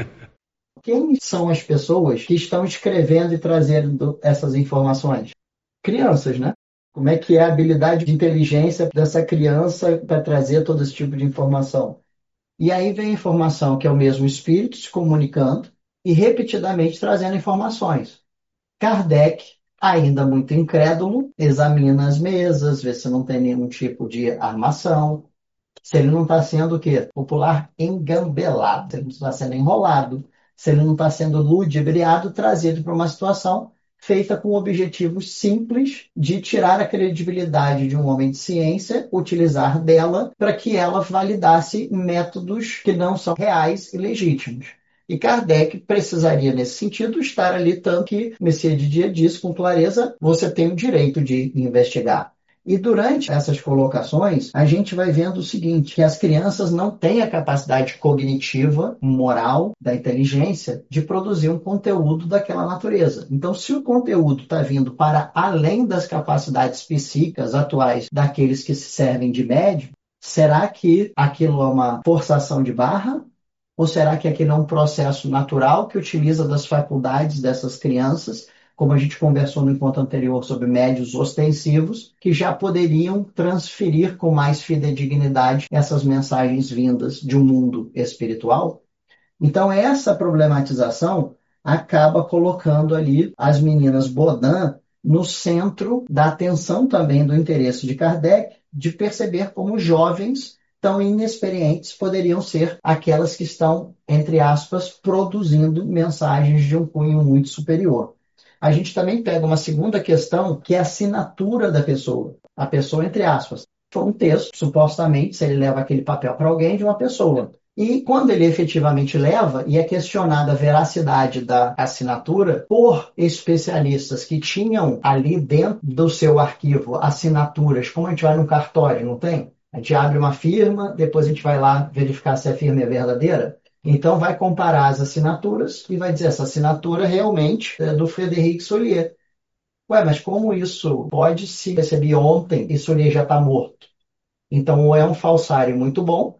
Quem são as pessoas que estão escrevendo e trazendo essas informações? Crianças, né? Como é que é a habilidade de inteligência dessa criança para trazer todo esse tipo de informação? E aí vem a informação que é o mesmo espírito se comunicando e repetidamente trazendo informações. Kardec, ainda muito incrédulo, examina as mesas, vê se não tem nenhum tipo de armação, se ele não está sendo o quê? Popular engambelado, se ele não está sendo enrolado, se ele não está sendo ludibriado, trazido para uma situação feita com objetivos simples de tirar a credibilidade de um homem de ciência, utilizar dela para que ela validasse métodos que não são reais e legítimos. E Kardec precisaria, nesse sentido, estar ali, tanto que Messias Didier diz com clareza, você tem o direito de investigar. E durante essas colocações, a gente vai vendo o seguinte, que as crianças não têm a capacidade cognitiva, moral, da inteligência, de produzir um conteúdo daquela natureza. Então, se o conteúdo está vindo para além das capacidades psíquicas atuais daqueles que se servem de médium, será que aquilo é uma forçação de barra? Ou será que aquilo é um processo natural que utiliza das faculdades dessas crianças, como a gente conversou no encontro anterior sobre médios ostensivos, que já poderiam transferir com mais fidedignidade essas mensagens vindas de um mundo espiritual? Então, essa problematização acaba colocando ali as meninas Bodin no centro da atenção também do interesse de Kardec, de perceber como jovens tão inexperientes poderiam ser aquelas que estão, entre aspas, produzindo mensagens de um cunho muito superior. A gente também pega uma segunda questão, que é a assinatura da pessoa. A pessoa, entre aspas, foi um texto, supostamente, se ele leva aquele papel para alguém, de uma pessoa. E quando ele efetivamente leva, e é questionada a veracidade da assinatura por especialistas que tinham ali dentro do seu arquivo assinaturas, como a gente vai no cartório, não tem? A gente abre uma firma, depois a gente vai lá verificar se a firma é verdadeira. Então vai comparar as assinaturas e vai dizer, essa assinatura realmente é do Frederic Soulier. Ué, mas como isso pode se receber ontem e Soulier já está morto? Então ou é um falsário muito bom,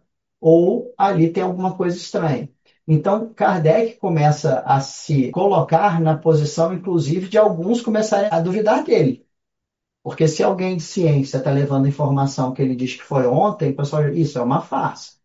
ou ali tem alguma coisa estranha. Então Kardec começa a se colocar na posição, inclusive, de alguns começarem a duvidar dele. Porque se alguém de ciência está levando informação que ele diz que foi ontem, o pessoal diz, isso é uma farsa.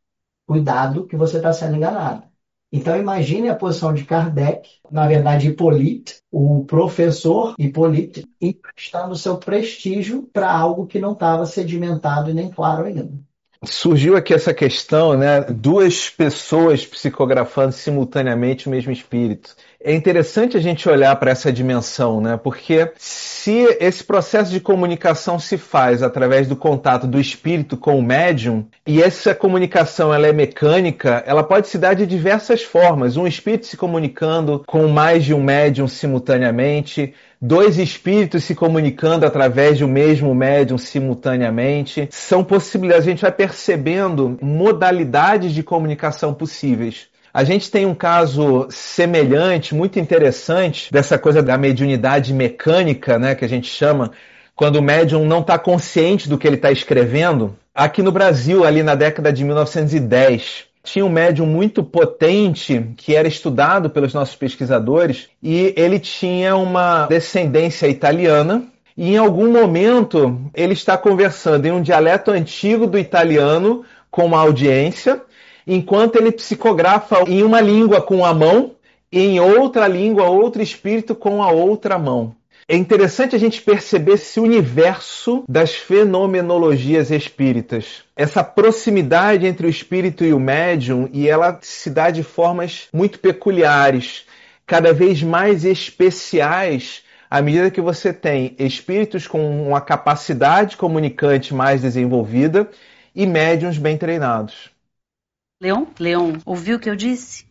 Cuidado que você está sendo enganado. Então imagine a posição de Kardec, na verdade Hippolyte, o professor Hippolyte, emprestando seu prestígio para algo que não estava sedimentado e nem claro ainda. Surgiu aqui essa questão, né? Duas pessoas psicografando simultaneamente o mesmo espírito. É interessante a gente olhar para essa dimensão, né? Porque se esse processo de comunicação se faz através do contato do espírito com o médium, e essa comunicação ela é mecânica, ela pode se dar de diversas formas. Um espírito se comunicando com mais de um médium simultaneamente, dois espíritos se comunicando através de um mesmo médium simultaneamente. São possibilidades, a gente vai percebendo modalidades de comunicação possíveis. A gente tem um caso semelhante, muito interessante, dessa coisa da mediunidade mecânica, né, que a gente chama, quando o médium não está consciente do que ele está escrevendo. Aqui no Brasil, ali na década de mil novecentos e dez, tinha um médium muito potente que era estudado pelos nossos pesquisadores e ele tinha uma descendência italiana e em algum momento ele está conversando em um dialeto antigo do italiano com uma audiência, enquanto ele psicografa em uma língua com a mão e em outra língua outro espírito com a outra mão. É interessante a gente perceber esse universo das fenomenologias espíritas. Essa proximidade entre o espírito e o médium, e ela se dá de formas muito peculiares, cada vez mais especiais, à medida que você tem espíritos com uma capacidade comunicante mais desenvolvida e médiuns bem treinados. Leon, Leon, ouviu o que eu disse?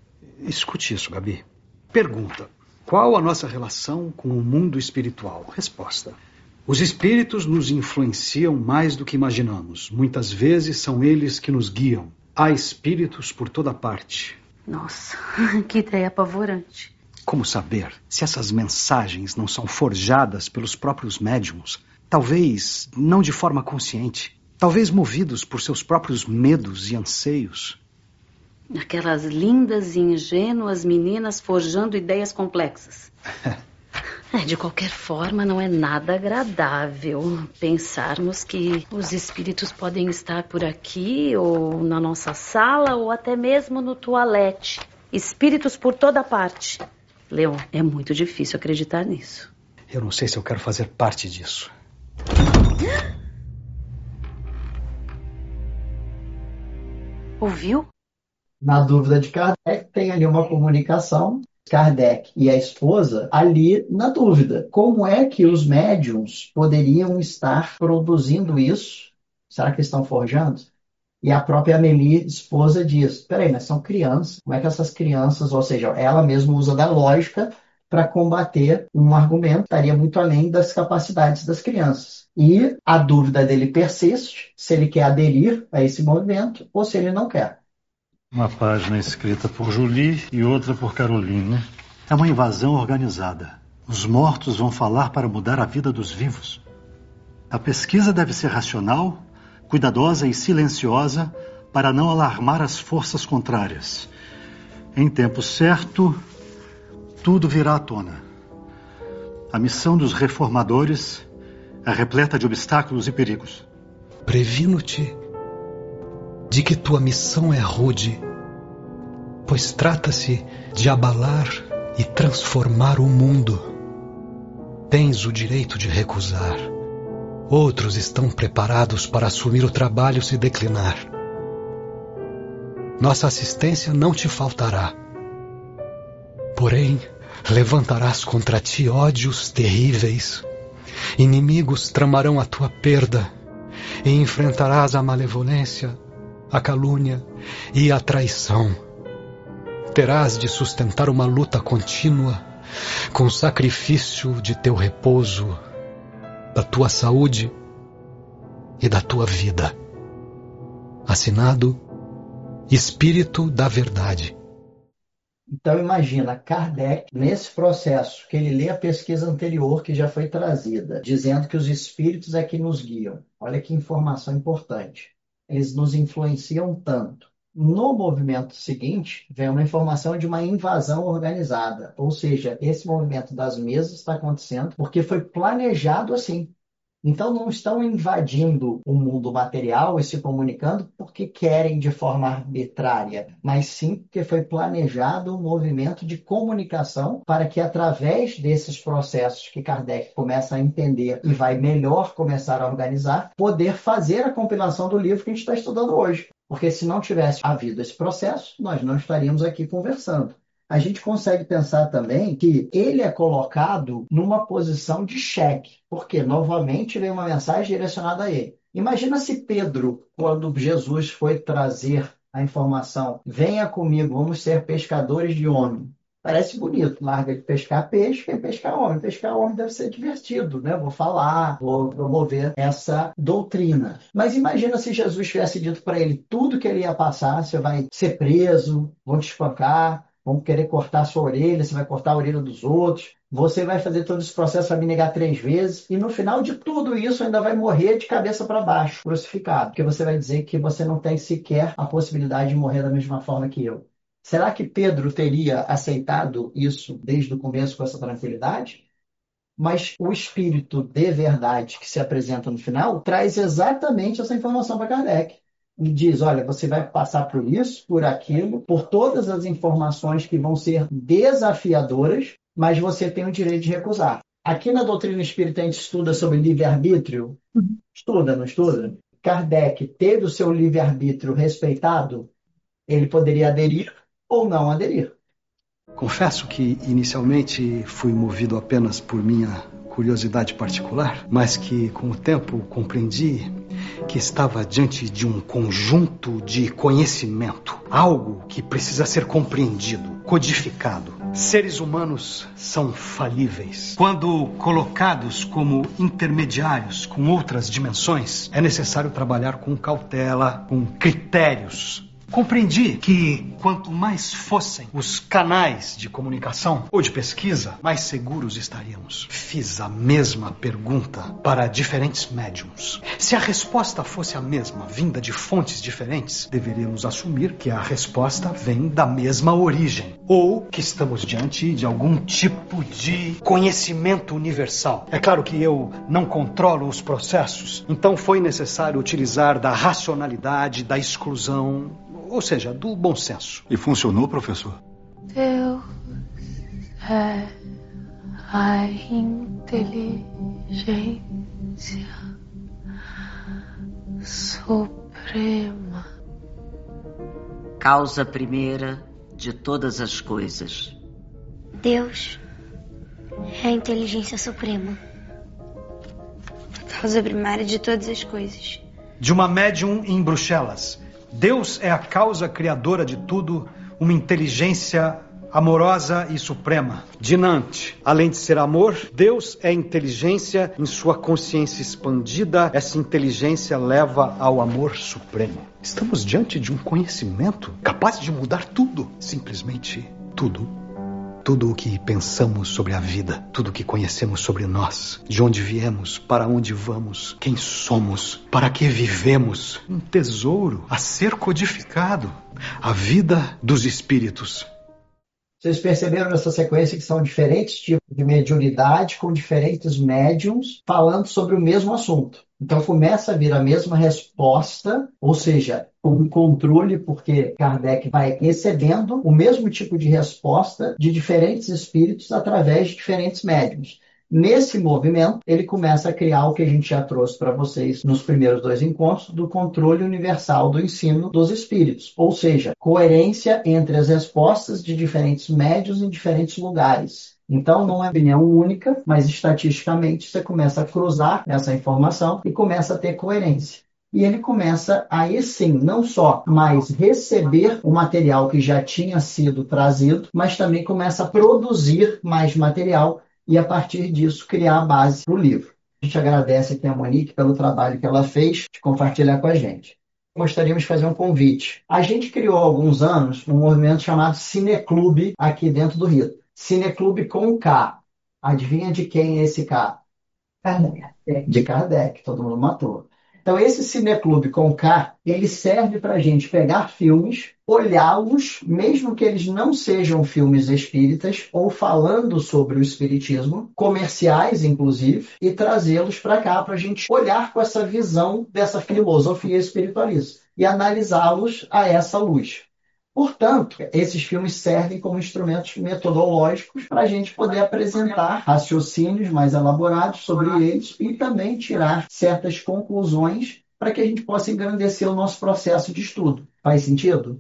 Escute isso, Gabi. Pergunta. Qual a nossa relação com o mundo espiritual? Resposta. Os espíritos nos influenciam mais do que imaginamos. Muitas vezes são eles que nos guiam. Há espíritos por toda parte. Nossa, que ideia apavorante. Como saber se essas mensagens não são forjadas pelos próprios médiums? Talvez não de forma consciente. Talvez movidos por seus próprios medos e anseios. Aquelas lindas e ingênuas meninas forjando ideias complexas. É, de qualquer forma, não é nada agradável pensarmos que os espíritos podem estar por aqui, ou na nossa sala, ou até mesmo no toalete. Espíritos por toda parte. Leon, é muito difícil acreditar nisso. Eu não sei se eu quero fazer parte disso. Ouviu? Na dúvida de Kardec, tem ali uma comunicação, Kardec e a esposa, ali na dúvida. Como é que os médiums poderiam estar produzindo isso? Será que estão forjando? E a própria Amélie, esposa, diz, peraí, mas são crianças. Como é que essas crianças, ou seja, ela mesma usa da lógica para combater um argumento que estaria muito além das capacidades das crianças. E a dúvida dele persiste, se ele quer aderir a esse movimento ou se ele não quer. Uma página escrita por Julie e outra por Caroline. É uma invasão organizada. Os mortos vão falar para mudar a vida dos vivos. A pesquisa deve ser racional, cuidadosa e silenciosa para não alarmar as forças contrárias. Em tempo certo, tudo virá à tona. A missão dos reformadores é repleta de obstáculos e perigos. Previno-te de que tua missão é rude, pois trata-se de abalar e transformar o mundo. Tens o direito de recusar. Outros estão preparados para assumir o trabalho se declinar. Nossa assistência não te faltará. Porém, levantarás contra ti ódios terríveis. Inimigos tramarão a tua perda e enfrentarás a malevolência, a calúnia e a traição. Terás de sustentar uma luta contínua com sacrifício de teu repouso, da tua saúde e da tua vida. Assinado Espírito da Verdade. Então imagina, Kardec, nesse processo, que ele lê a pesquisa anterior que já foi trazida, dizendo que os espíritos é que nos guiam. Olha que informação importante. Eles nos influenciam tanto. No movimento seguinte, vem uma informação de uma invasão organizada. Ou seja, esse movimento das mesas está acontecendo porque foi planejado assim. Então não estão invadindo o mundo material e se comunicando porque querem de forma arbitrária, mas sim porque foi planejado um movimento de comunicação para que através desses processos que Kardec começa a entender e vai melhor começar a organizar, poder fazer a compilação do livro que a gente está estudando hoje. Porque se não tivesse havido esse processo, nós não estaríamos aqui conversando. A gente consegue pensar também que ele é colocado numa posição de xeque, porque novamente vem uma mensagem direcionada a ele. Imagina se Pedro, quando Jesus foi trazer a informação, venha comigo, vamos ser pescadores de homem. Parece bonito, larga de pescar peixe e pescar homem. Pescar homem deve ser divertido, né? Vou falar, vou promover essa doutrina. Mas imagina se Jesus tivesse dito para ele tudo que ele ia passar, você vai ser preso, vão te espancar, vão querer cortar a sua orelha, você vai cortar a orelha dos outros, você vai fazer todo esse processo, vai me negar três vezes, e no final de tudo isso ainda vai morrer de cabeça para baixo, crucificado, porque você vai dizer que você não tem sequer a possibilidade de morrer da mesma forma que eu. Será que Pedro teria aceitado isso desde o começo com essa tranquilidade? Mas o espírito de verdade que se apresenta no final traz exatamente essa informação para Kardec. E diz, olha, você vai passar por isso, por aquilo, por todas as informações que vão ser desafiadoras, mas você tem o direito de recusar. Aqui na doutrina espírita a gente estuda sobre livre-arbítrio. Estuda, não estuda? Kardec teve o seu livre-arbítrio respeitado? Ele poderia aderir ou não aderir. Confesso que inicialmente fui movido apenas por minha curiosidade particular, mas que com o tempo compreendi que estava diante de um conjunto de conhecimento, algo que precisa ser compreendido, codificado. Seres humanos são falíveis. Quando colocados como intermediários com outras dimensões, é necessário trabalhar com cautela, com critérios. Compreendi que quanto mais fossem os canais de comunicação ou de pesquisa, mais seguros estaríamos. Fiz a mesma pergunta para diferentes médiums. Se a resposta fosse a mesma, vinda de fontes diferentes, deveríamos assumir que a resposta vem da mesma origem, ou que estamos diante de algum tipo de conhecimento universal. É claro que eu não controlo os processos, então foi necessário utilizar da racionalidade, da exclusão, ou seja, do bom senso. E funcionou, professor? Deus é a inteligência suprema. Causa primeira de todas as coisas. Deus é a inteligência suprema. Causa primária de todas as coisas. De uma médium em Bruxelas. Deus é a causa criadora de tudo, uma inteligência amorosa e suprema. Dinante, além de ser amor, Deus é inteligência em sua consciência expandida. Essa inteligência leva ao amor supremo. Estamos diante de um conhecimento capaz de mudar tudo, simplesmente tudo. Tudo o que pensamos sobre a vida, tudo o que conhecemos sobre nós, de onde viemos, para onde vamos, quem somos, para que vivemos. Um tesouro a ser codificado. A vida dos espíritos. Vocês perceberam nessa sequência que são diferentes tipos de mediunidade com diferentes médiums falando sobre o mesmo assunto. Então começa a vir a mesma resposta, ou seja, um controle, porque Kardec vai recebendo o mesmo tipo de resposta de diferentes espíritos através de diferentes médiums. Nesse movimento, ele começa a criar o que a gente já trouxe para vocês nos primeiros dois encontros, do controle universal do ensino dos espíritos. Ou seja, coerência entre as respostas de diferentes médiuns em diferentes lugares. Então, não é opinião única, mas estatisticamente você começa a cruzar essa informação e começa a ter coerência. E ele começa, aí sim, não só mais receber o material que já tinha sido trazido, mas também começa a produzir mais material e, a partir disso, criar a base para o livro. A gente agradece aqui a Monique pelo trabalho que ela fez de compartilhar com a gente. Gostaríamos de fazer um convite. A gente criou há alguns anos um movimento chamado Cineclube aqui dentro do Rio. Cineclube com K. Adivinha de quem é esse K? Kardec. De Kardec, todo mundo matou. Então, esse cineclube com K, ele serve para a gente pegar filmes, olhá-los, mesmo que eles não sejam filmes espíritas ou falando sobre o espiritismo, comerciais inclusive, e trazê-los para cá para a gente olhar com essa visão dessa filosofia espiritualista e analisá-los a essa luz. Portanto, esses filmes servem como instrumentos metodológicos para a gente poder apresentar raciocínios mais elaborados sobre eles e também tirar certas conclusões para que a gente possa engrandecer o nosso processo de estudo. Faz sentido?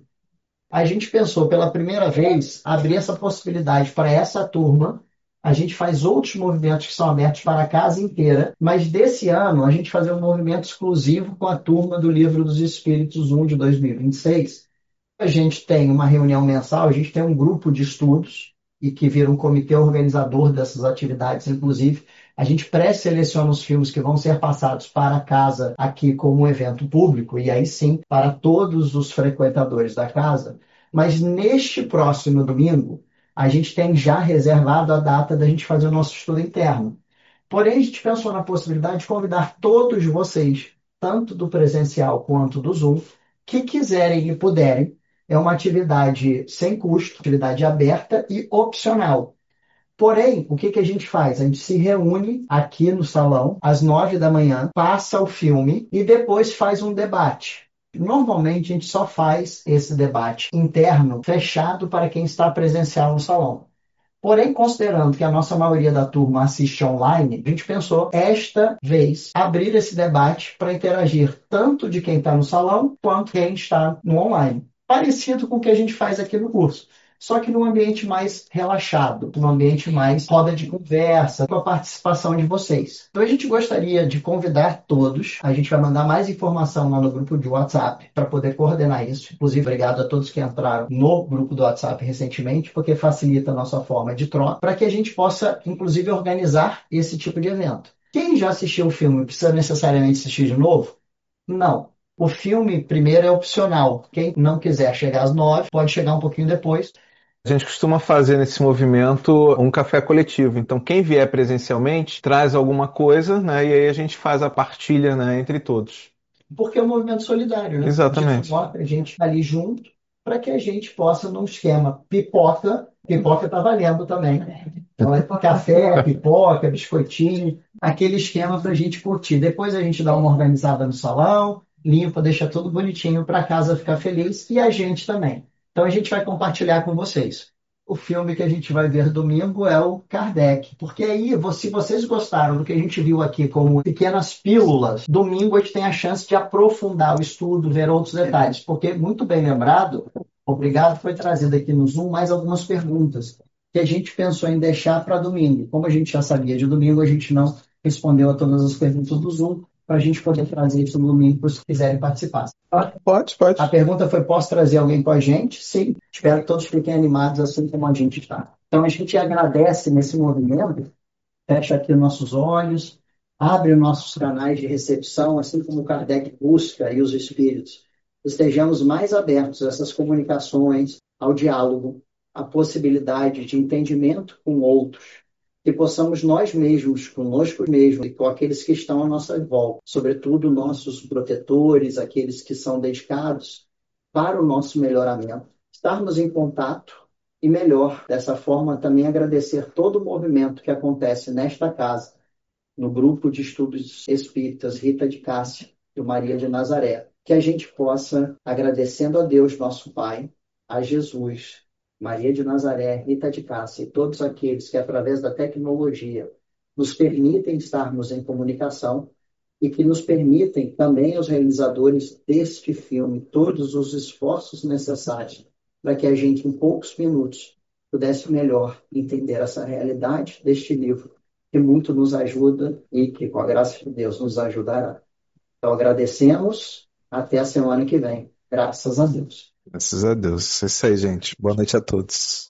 A gente pensou pela primeira vez abrir essa possibilidade para essa turma. A gente faz outros movimentos que são abertos para a casa inteira, mas desse ano a gente fazer um movimento exclusivo com a turma do Livro dos Espíritos um de dois mil e vinte e seis. A gente tem uma reunião mensal, a gente tem um grupo de estudos e que vira um comitê organizador dessas atividades, inclusive. A gente pré-seleciona os filmes que vão ser passados para casa aqui como um evento público, e aí sim, para todos os frequentadores da casa. Mas neste próximo domingo, a gente tem já reservado a data da gente fazer o nosso estudo interno. Porém, a gente pensou na possibilidade de convidar todos vocês, tanto do presencial quanto do Zoom, que quiserem e puderem. É uma atividade sem custo, atividade aberta e opcional. Porém, o que, que a gente faz? A gente se reúne aqui no salão, às nove da manhã, passa o filme e depois faz um debate. Normalmente, a gente só faz esse debate interno, fechado para quem está presencial no salão. Porém, considerando que a nossa maioria da turma assiste online, a gente pensou, esta vez, abrir esse debate para interagir tanto de quem está no salão, quanto quem está no online. Parecido com o que a gente faz aqui no curso, só que num ambiente mais relaxado, num ambiente mais roda de conversa, com a participação de vocês. Então a gente gostaria de convidar todos, a gente vai mandar mais informação lá no grupo de WhatsApp para poder coordenar isso. Inclusive, obrigado a todos que entraram no grupo do WhatsApp recentemente, porque facilita a nossa forma de troca, para que a gente possa, inclusive, organizar esse tipo de evento. Quem já assistiu o filme precisa necessariamente assistir de novo? Não. O filme, primeiro, é opcional. Quem não quiser chegar às nove, pode chegar um pouquinho depois. A gente costuma fazer nesse movimento um café coletivo. Então, quem vier presencialmente, traz alguma coisa, né? E aí a gente faz a partilha, né, entre todos. Porque é um movimento solidário, né? Exatamente. A gente ali junto para que a gente possa, num esquema pipoca, pipoca está valendo também. Então, é café, pipoca, biscoitinho, aquele esquema para a gente curtir. Depois a gente dá uma organizada no salão, limpa, deixa tudo bonitinho para a casa ficar feliz e a gente também. Então a gente vai compartilhar com vocês. O filme que a gente vai ver domingo é o Kardec. Porque aí, se vocês gostaram do que a gente viu aqui como pequenas pílulas, domingo a gente tem a chance de aprofundar o estudo, ver outros detalhes. Porque, muito bem lembrado, obrigado, foi trazido aqui no Zoom mais algumas perguntas que a gente pensou em deixar para domingo. Como a gente já sabia de domingo, a gente não respondeu a todas as perguntas do Zoom, para a gente poder trazer isso no domingo para os que quiserem participar. Pode, pode. A pergunta foi, posso trazer alguém com a gente? Sim. Espero que todos fiquem animados assim como a gente está. Então a gente agradece nesse movimento, fecha aqui os nossos olhos, abre os nossos canais de recepção, assim como o Kardec busca e os espíritos. Estejamos mais abertos a essas comunicações, ao diálogo, à possibilidade de entendimento com outros, que possamos nós mesmos, conosco mesmos e com aqueles que estão à nossa volta, sobretudo nossos protetores, aqueles que são dedicados para o nosso melhoramento, estarmos em contato e melhor, dessa forma também agradecer todo o movimento que acontece nesta casa, no grupo de estudos espíritas Rita de Cássia e Maria de Nazaré, que a gente possa, agradecendo a Deus, nosso Pai, a Jesus, Maria de Nazaré, Rita de Cássia e todos aqueles que, através da tecnologia, nos permitem estarmos em comunicação e que nos permitem também, os realizadores deste filme, todos os esforços necessários para que a gente, em poucos minutos, pudesse melhor entender essa realidade deste livro, que muito nos ajuda e que, com a graça de Deus, nos ajudará. Então, agradecemos. Até a semana que vem. Graças a Deus. Graças a Deus. É isso aí, gente. Boa noite a todos.